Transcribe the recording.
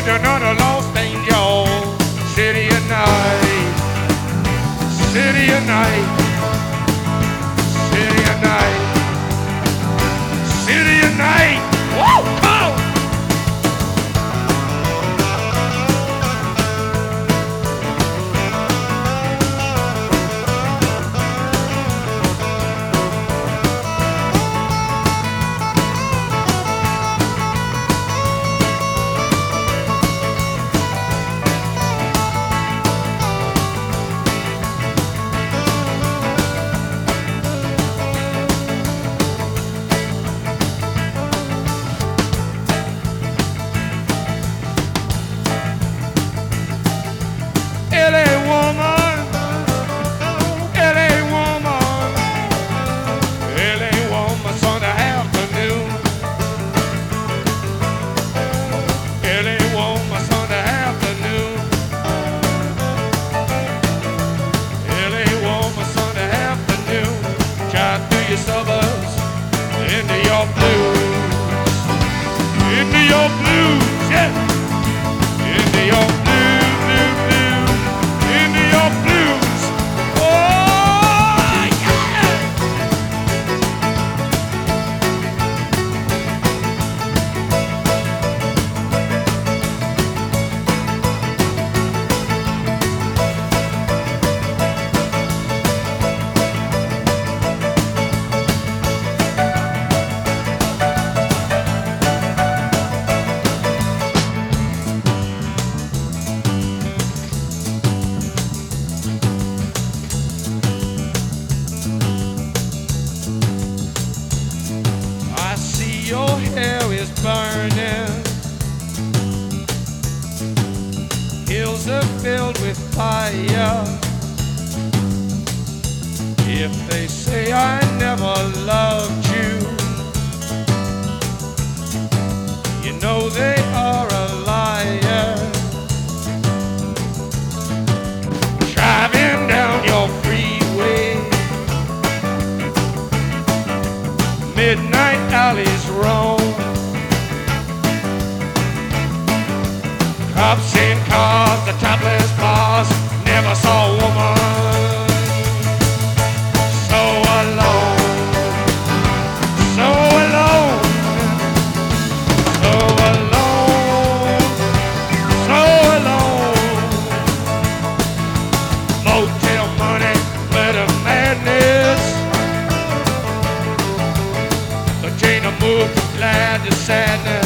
another lost angel. City at night, city at night, city at night, city at night. Woo! Come on! Your suburbs into your blues, into your blues, yeah, into your blues, blues, blues, into your blues. Oh yeah! Your hair is burning, hills are filled with fire. If they say I never loved you, you know they are a liar. Driving down your freeway, midnight alleys roam, cops in cars, the topless bars, never saw a woman so alone, so alone, so alone, so alone. Motel money, glitter madness. Jane moved from glad to sadness.